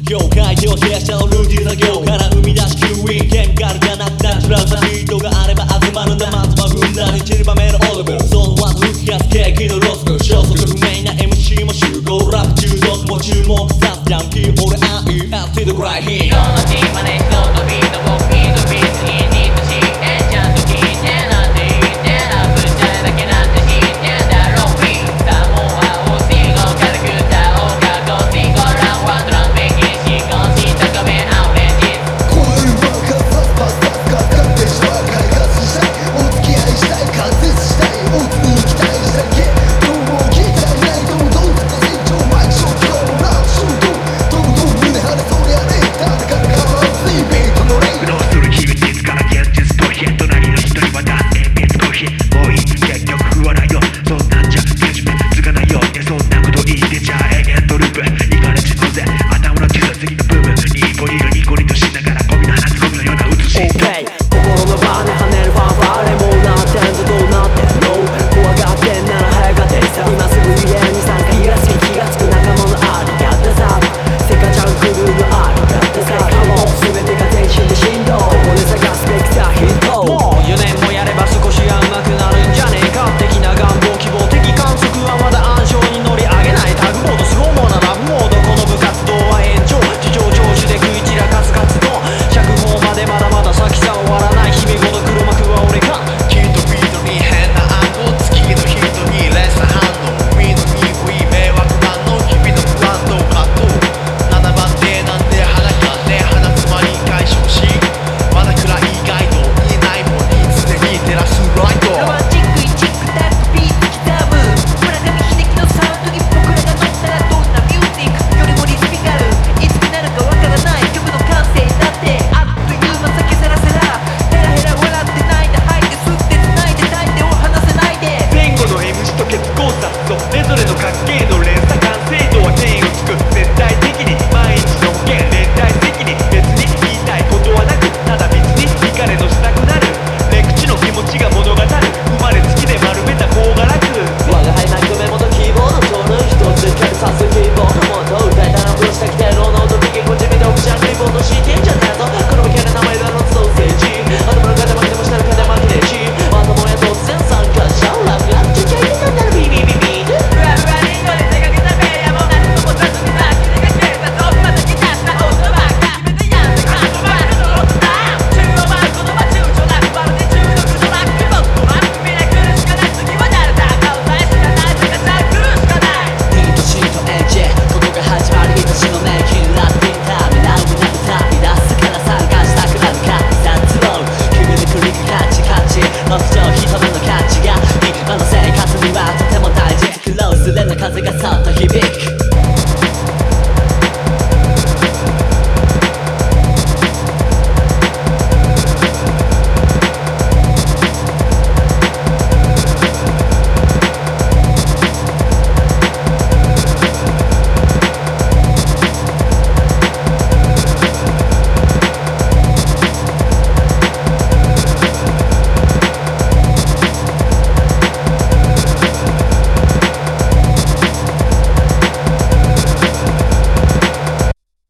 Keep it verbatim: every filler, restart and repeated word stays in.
業界手を冷やしたのルーティン作業から生み出し吸引ケミカルじゃなくナチュラルさビートがあれば集まるんだまずはふんだんに散りばめるオードブルそうは抜きやすケーキのロスク消息不明な エムシー も集合ラップ中毒も注目さすヤンキー俺愛 I see the cry here この島で